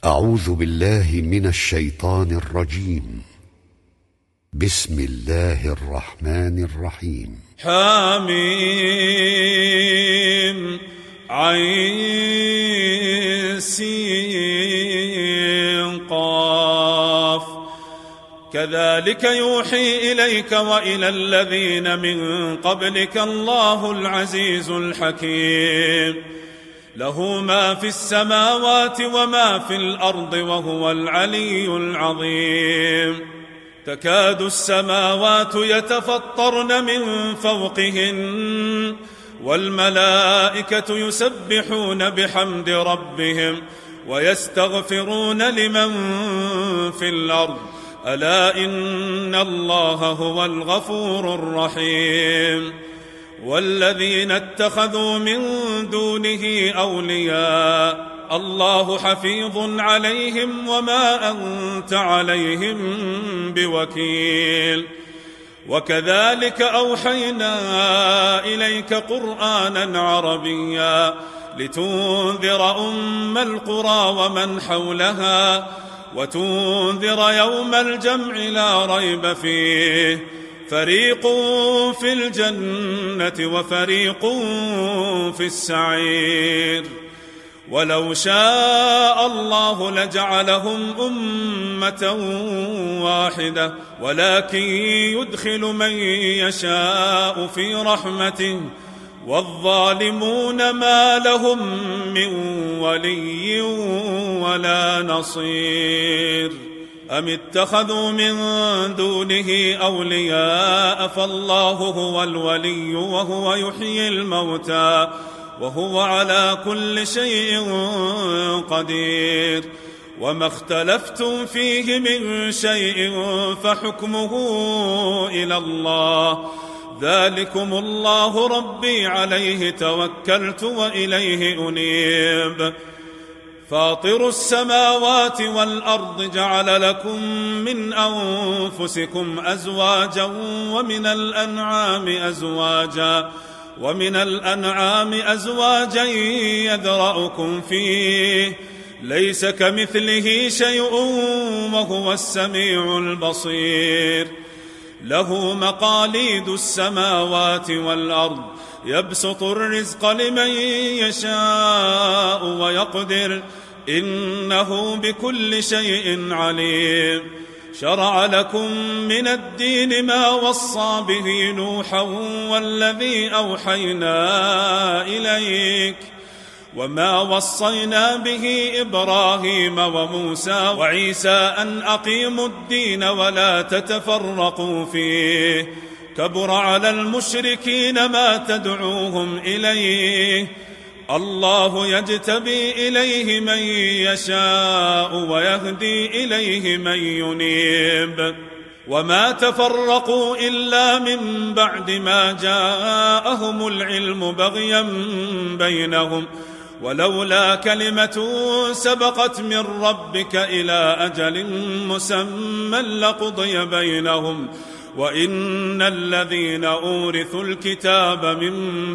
أعوذ بالله من الشيطان الرجيم. بسم الله الرحمن الرحيم. حميم عين سين قاف كذلك يوحي إليك وإلى الذين من قبلك الله العزيز الحكيم. له ما في السماوات وما في الأرض وهو العلي العظيم. تكاد السماوات يتفطرن من فوقهن والملائكة يسبحون بحمد ربهم ويستغفرون لمن في الأرض ألا إن الله هو الغفور الرحيم. والذين اتخذوا من دونه أولياء الله حفيظ عليهم وما أنت عليهم بوكيل. وكذلك أوحينا إليك قرآنا عربيا لتنذر أم القرى ومن حولها وتنذر يوم الجمع لا ريب فيه فريق في الجنة وفريق في السعير. ولو شاء الله لجعلهم أمة واحدة ولكن يدخل من يشاء في رحمته والظالمون ما لهم من ولي ولا نصير. أم اتخذوا من دونه أولياء فالله هو الولي وهو يحيي الموتى وهو على كل شيء قدير. وما اختلفتم فيه من شيء فحكمه إلى الله ذلكم الله ربي عليه توكلت وإليه أنيب. فاطر السماوات والأرض جعل لكم من أنفسكم أزواجا ومن الأنعام أزواجا يذرأكم فيه ليس كمثله شيء وهو السميع البصير. له مقاليد السماوات والأرض يبسط الرزق لمن يشاء ويقدر إنه بكل شيء عليم. شرع لكم من الدين ما وصى به نوحا والذي أوحينا إليك وما وصينا به إبراهيم وموسى وعيسى أن أقيموا الدين ولا تتفرقوا فيه كبر على المشركين ما تدعوهم إليه الله يجتبي إليه من يشاء ويهدي إليه من ينيب. وما تفرقوا إلا من بعد ما جاءهم العلم بغيا بينهم ولولا كلمة سبقت من ربك إلى أجل مسمى لقضي بينهم وإن الذين أورثوا الكتاب من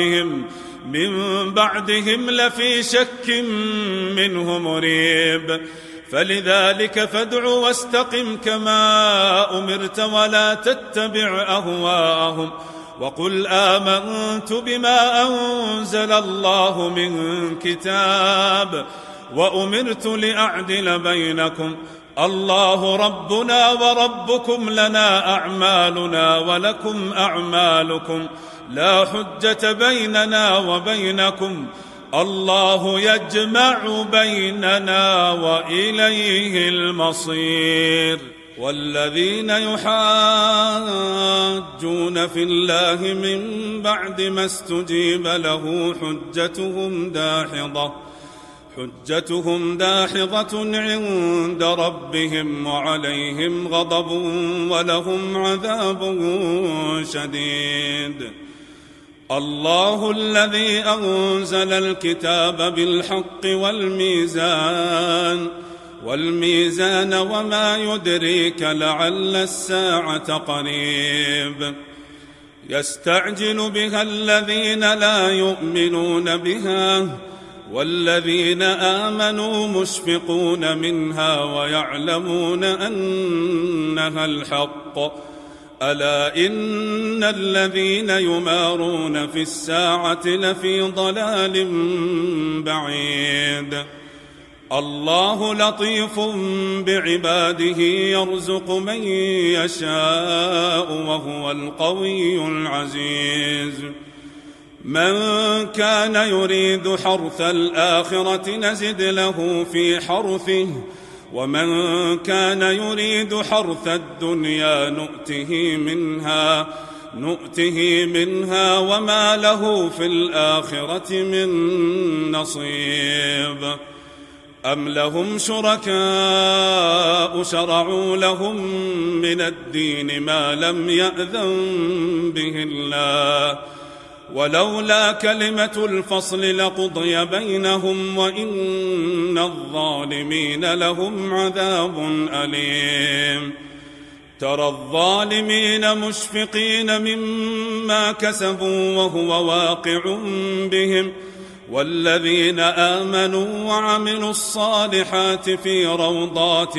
بعدهم لفي شك منه مريب. فلذلك فادع واستقم كما أمرت ولا تتبع أهواءهم وقل آمنت بما أنزل الله من كتاب وأمرت لأعدل بينكم الله ربنا وربكم لنا أعمالنا ولكم أعمالكم لا حجة بيننا وبينكم الله يجمع بيننا وإليه المصير. والذين يحاجون في الله من بعد ما استجيب له حجتهم داحضة عند ربهم وعليهم غضب ولهم عذاب شديد. الله الذي أنزل الكتاب بالحق والميزان وما يدريك لعل الساعة قريب. يستعجل بها الذين لا يؤمنون بها والذين آمنوا مشفقون منها ويعلمون أنها الحق. ألا إن الذين يمارون في الساعة لفي ضلال بعيد. الله لطيف بعباده يرزق من يشاء وهو القوي العزيز. من كان يريد حرث الآخرة نزد له في حرثه ومن كان يريد حرث الدنيا نؤته منها وما له في الآخرة من نصيب. أم لهم شركاء شرعوا لهم من الدين ما لم يأذن به الله ولولا كلمة الفصل لقضي بينهم وإن الظالمين لهم عذاب أليم. ترى الظالمين مشفقين مما كسبوا وهو واقع بهم والذين آمنوا وعملوا الصالحات في روضات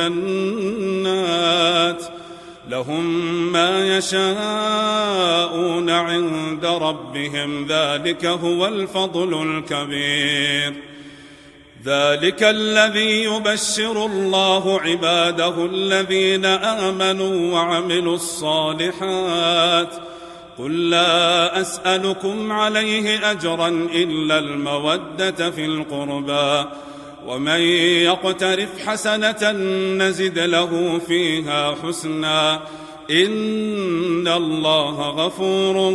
الجنات لهم ما يشاءون عند ربهم ذلك هو الفضل الكبير. ذلك الذي يبشر الله عباده الذين آمنوا وعملوا الصالحات. قل لا أسألكم عليه أجرا إلا المودة في القربى ومن يقترف حسنة نزد له فيها حسنا إن الله غفور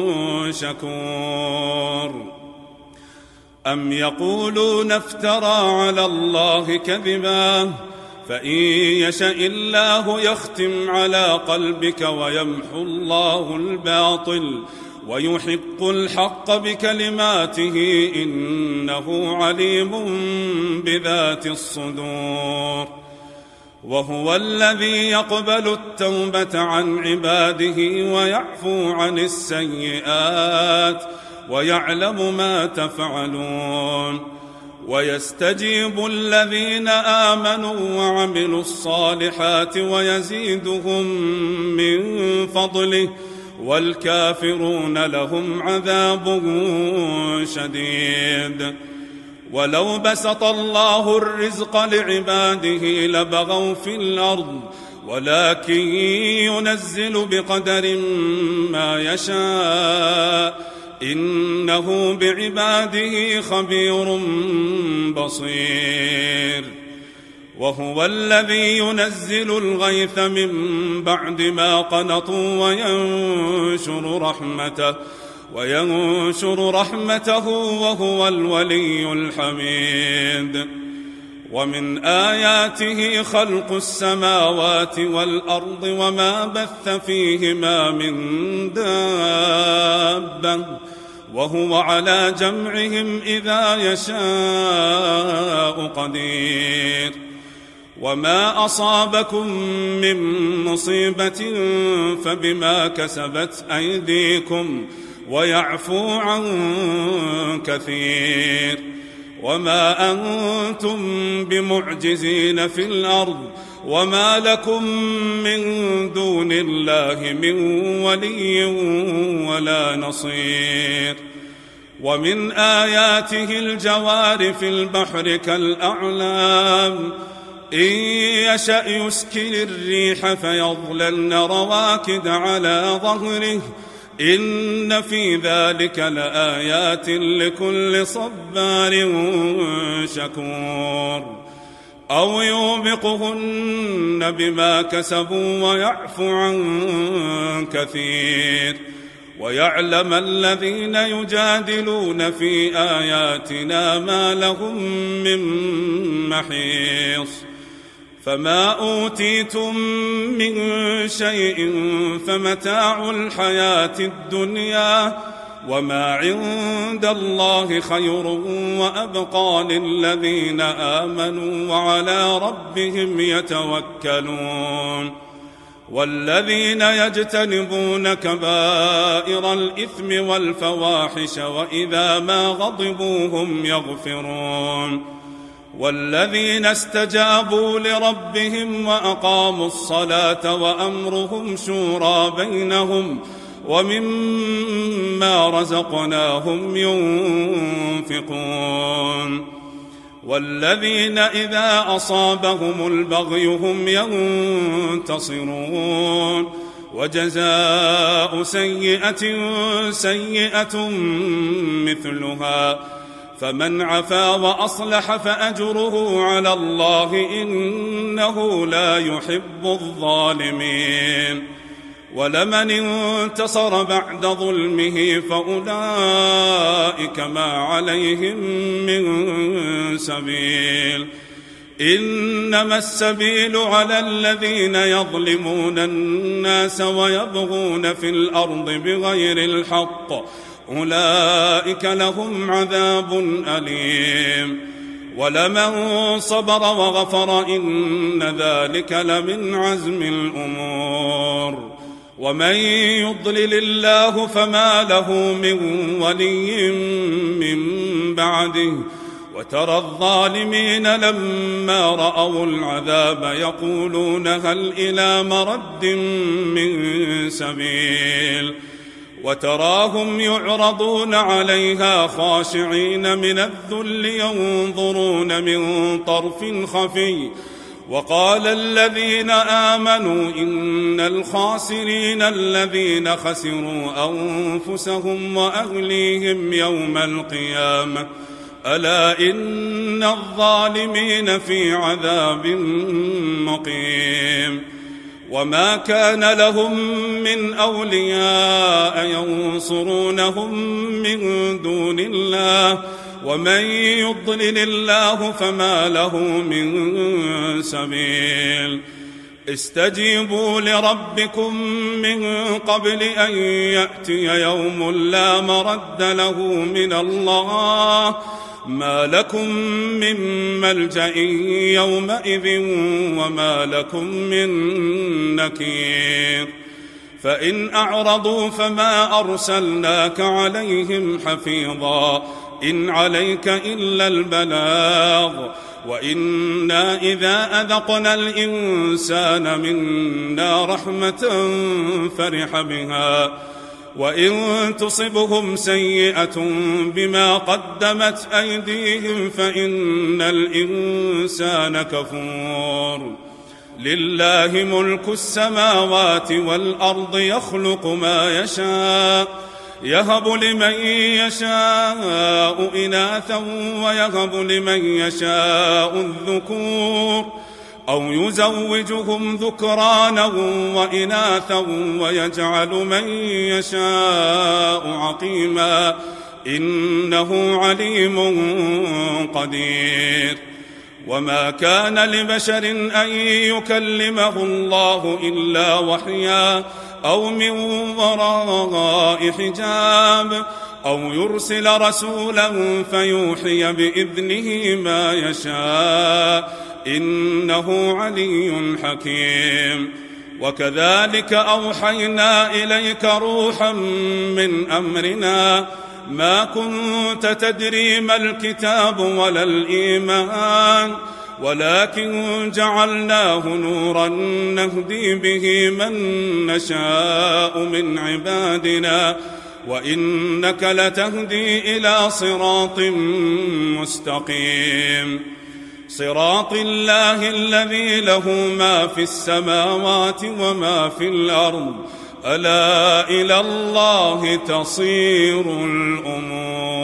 شكور. أم يقولون افترى على الله كذبا فإن يشاء الله يختم على قلبك ويمحو الله الباطل ويحق الحق بكلماته إنه عليم بذات الصدور. وهو الذي يقبل التوبة عن عباده ويعفو عن السيئات ويعلم ما تفعلون. ويستجيب الذين آمنوا وعملوا الصالحات ويزيدهم من فضله والكافرون لهم عذاب شديد. ولو بسط الله الرزق لعباده لبغوا في الأرض ولكن ينزل بقدر ما يشاء إنه بعباده خبير بصير. وهو الذي ينزل الغيث من بعد ما قنطوا وينشر رحمته وهو الولي الحميد. ومن آياته خلق السماوات والأرض وما بث فيهما من دابة وهو على جمعهم إذا يشاء قدير. وما أصابكم من مصيبة فبما كسبت أيديكم ويعفو عن كثير. وما أنتم بمعجزين في الأرض وما لكم من دون الله من ولي ولا نصير. ومن آياته الجوار في البحر كالأعلام إن يشأ يسكن الريح فيظللن رواكد على ظهره إن في ذلك لآيات لكل صبار شكور. أو يوبقهن بما كسبوا ويعفو عن كثير. ويعلم الذين يجادلون في آياتنا ما لهم من محيص. فما أوتيتم من شيء فمتاع الحياة الدنيا وما عند الله خير وأبقى للذين آمنوا وعلى ربهم يتوكلون. والذين يجتنبون كبائر الإثم والفواحش وإذا ما غضبوا هم يغفرون والذين استجابوا لربهم وأقاموا الصلاة وأمرهم شورى بينهم ومما رزقناهم ينفقون والذين إذا أصابهم البغي هم ينتصرون وجزاء سيئة سيئة مثلها فمن عفا وأصلح فأجره على الله إنه لا يحب الظالمين ولمن انتصر بعد ظلمه فأولئك ما عليهم من سبيل إنما السبيل على الذين يظلمون الناس ويبغون في الأرض بغير الحق أولئك لهم عذاب أليم ولمن صبر وغفر إن ذلك لمن عزم الأمور ومن يضلل الله فما له من ولي من بعده وترى الظالمين لما رأوا العذاب يقولون هل إلى مرد من سبيل وتراهم يعرضون عليها خاشعين من الذل ينظرون من طرف خفي وقال الذين آمنوا إن الخاسرين الذين خسروا أنفسهم وأهليهم يوم القيامة ألا إن الظالمين في عذاب مقيم وما كان لهم من أولياء ينصرونهم من دون الله ومن يضلل الله فما له من سبيل استجيبوا لربكم من قبل أن يأتي يوم لا مرد له من الله ما لكم من ملجأ يومئذ وما لكم من نكير فإن أعرضوا فما أرسلناك عليهم حفيظا إن عليك إلا البلاغ وإنا إذا أذقنا الإنسان منا رحمة فرح بها وإن تصبهم سيئة بما قدمت أيديهم فإن الإنسان كفور لله ملك السماوات والأرض يخلق ما يشاء يهب لمن يشاء إناثا ويهب لمن يشاء الذكور أو يزوجهم ذكرانا وإناثا ويجعل من يشاء عقيما إنه عليم قدير وما كان لبشر أن يكلمه الله إلا وحيا أو من وراء حجاب أو يرسل رسولا فيوحي بإذنه ما يشاء إنه علي حكيم وكذلك أوحينا إليك روحا من أمرنا ما كنت تدري ما الكتاب ولا الإيمان ولكن جعلناه نورا نهدي به من نشاء من عبادنا وإنك لتهدي إلى صراط مستقيم صراط الله الذي له ما في السماوات وما في الأرض ألا إلى الله تصير الأمور